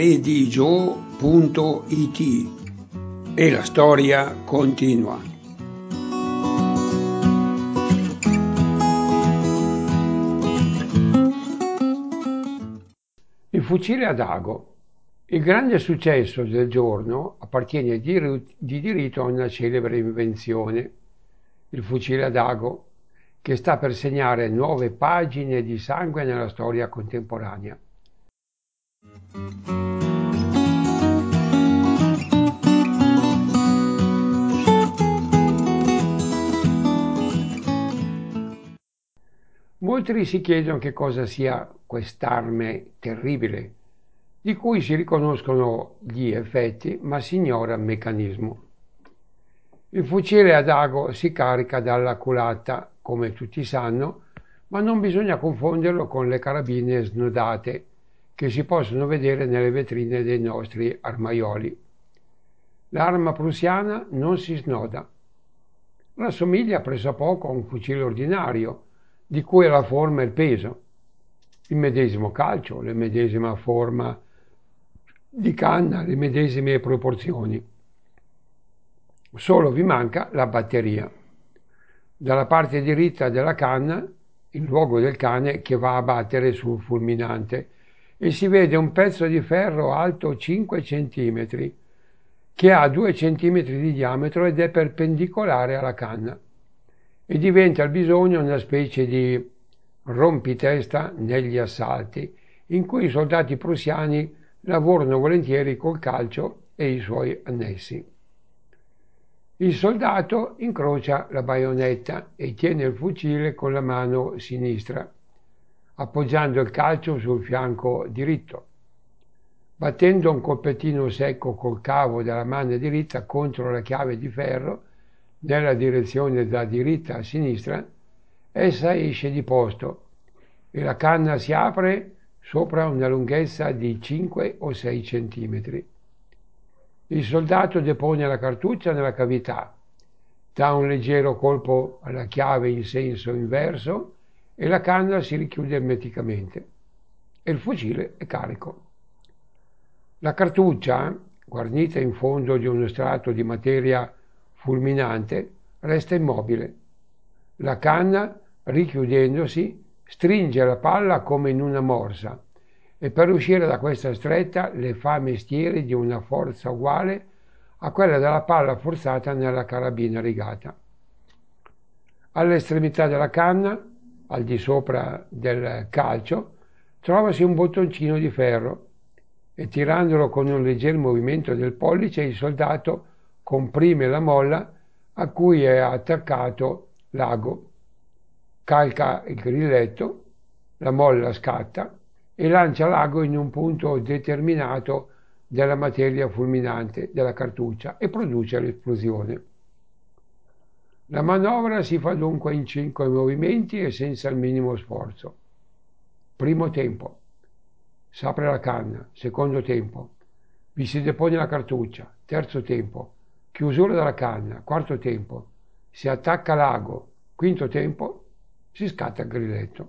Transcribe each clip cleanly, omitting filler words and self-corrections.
redigio.it e la storia continua. Il fucile ad ago. Il grande successo del giorno appartiene di diritto a una celebre invenzione, il fucile ad ago, che sta per segnare nuove pagine di sangue nella storia contemporanea. Molti si chiedono che cosa sia quest'arme terribile, di cui si riconoscono gli effetti ma si ignora il meccanismo. Il fucile ad ago si carica dalla culata, come tutti sanno, ma non bisogna confonderlo con le carabine snodate che si possono vedere nelle vetrine dei nostri armaioli. L'arma prussiana non si snoda. Rassomiglia pressappoco a un fucile ordinario, di cui la forma e il peso, il medesimo calcio, la medesima forma di canna, le medesime proporzioni. Solo vi manca la batteria. Dalla parte diritta della canna, il luogo del cane che va a battere sul fulminante, e si vede un pezzo di ferro alto 5 cm, che ha 2 cm di diametro ed è perpendicolare alla canna, e diventa al bisogno una specie di rompitesta negli assalti, in cui i soldati prussiani lavorano volentieri col calcio e i suoi annessi. Il soldato incrocia la baionetta e tiene il fucile con la mano sinistra, appoggiando il calcio sul fianco diritto. Battendo un colpettino secco col cavo della mano diritta contro la chiave di ferro, nella direzione da diritta a sinistra, essa esce di posto e la canna si apre sopra una lunghezza di 5 o 6 centimetri. Il soldato depone la cartuccia nella cavità, dà un leggero colpo alla chiave in senso inverso e la canna si richiude ermeticamente e il fucile è carico. La cartuccia, guarnita in fondo di uno strato di materia fulminante, resta immobile. La canna, richiudendosi, stringe la palla come in una morsa e per uscire da questa stretta le fa mestiere di una forza uguale a quella della palla forzata nella carabina rigata. All'estremità della canna, al di sopra del calcio, trovasi un bottoncino di ferro e tirandolo con un leggero movimento del pollice il soldato comprime la molla a cui è attaccato l'ago, calca il grilletto, la molla scatta e lancia l'ago in un punto determinato della materia fulminante della cartuccia e produce l'esplosione. La manovra si fa dunque in 5 movimenti e senza il minimo sforzo. Primo tempo. S'apre la canna. Secondo tempo. Vi si depone la cartuccia. Terzo tempo. Chiusura della canna. Quarto tempo. Si attacca l'ago. Quinto tempo. Si scatta il grilletto.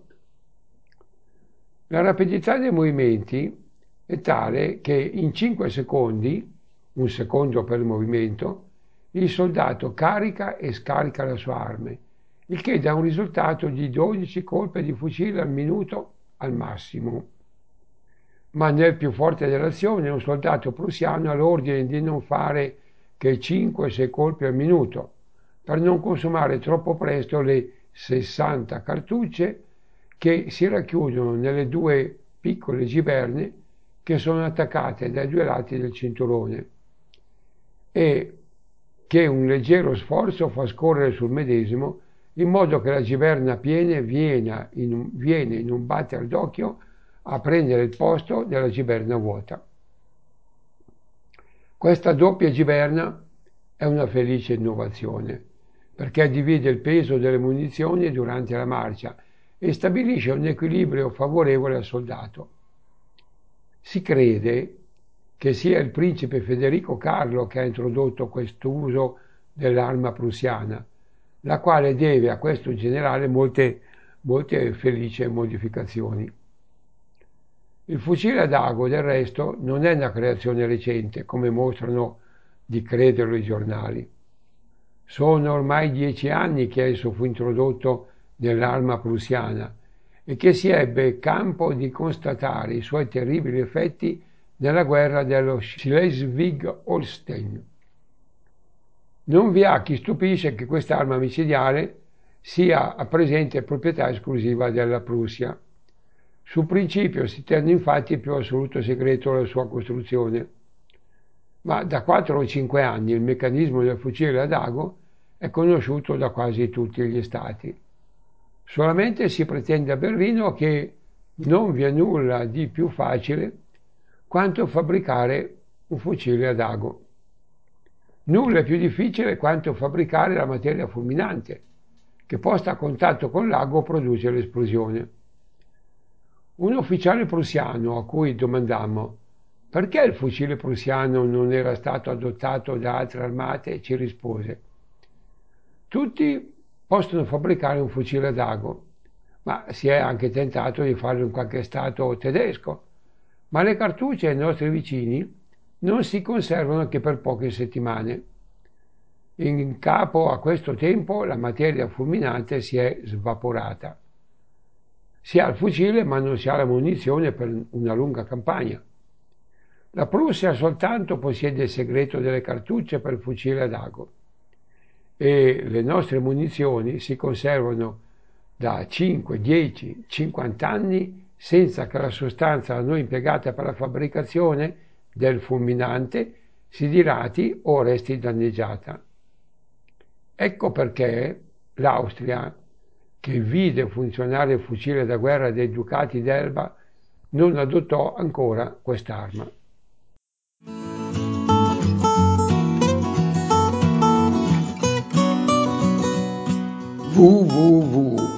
La rapidità dei movimenti è tale che in 5 secondi, un secondo per il movimento, il soldato carica e scarica la sua arma, il che dà un risultato di 12 colpi di fucile al minuto al massimo. Ma nel più forte dell'azione un soldato prussiano ha l'ordine di non fare che 5-6 colpi al minuto, per non consumare troppo presto le 60 cartucce che si racchiudono nelle 2 piccole giberne che sono attaccate dai 2 lati del cinturone e che un leggero sforzo fa scorrere sul medesimo, in modo che la giberna piena viene in un batter d'occhio a prendere il posto della giberna vuota. Questa doppia giberna è una felice innovazione, perché divide il peso delle munizioni durante la marcia e stabilisce un equilibrio favorevole al soldato. Si crede che sia il principe Federico Carlo che ha introdotto questo uso dell'arma prussiana, la quale deve a questo generale molte felici modificazioni. Il fucile ad ago, del resto, non è una creazione recente, come mostrano di crederlo i giornali. Sono ormai 10 anni che esso fu introdotto nell'arma prussiana e che si ebbe campo di constatare i suoi terribili effetti nella guerra dello Schleswig-Holstein. Non vi ha chi stupisce che quest'arma micidiale sia a presente proprietà esclusiva della Prussia. Sul principio si tenne infatti più assoluto segreto la sua costruzione, ma da 4 o 5 anni il meccanismo del fucile ad ago è conosciuto da quasi tutti gli stati. Solamente si pretende a Berlino che non vi è nulla di più facile quanto fabbricare un fucile ad ago. Nulla è più difficile quanto fabbricare la materia fulminante, che posta a contatto con l'ago produce l'esplosione. Un ufficiale prussiano a cui domandammo perché il fucile prussiano non era stato adottato da altre armate ci rispose: tutti possono fabbricare un fucile ad ago, ma si è anche tentato di farlo in qualche stato tedesco, ma le cartucce ai nostri vicini non si conservano che per poche settimane. In capo a questo tempo la materia fulminante si è svaporata. Si ha il fucile ma non si ha la munizione per una lunga campagna. La Prussia soltanto possiede il segreto delle cartucce per il fucile ad ago e le nostre munizioni si conservano da 5, 10, 50 anni senza che la sostanza da noi impiegata per la fabbricazione del fulminante si dilati o resti danneggiata. Ecco perché l'Austria, che vide funzionare il fucile da guerra dei Ducati d'Elba, non adottò ancora quest'arma.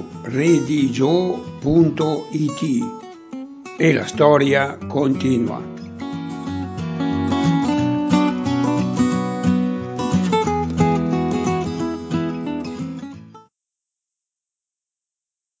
www.redigio.it e la storia continua.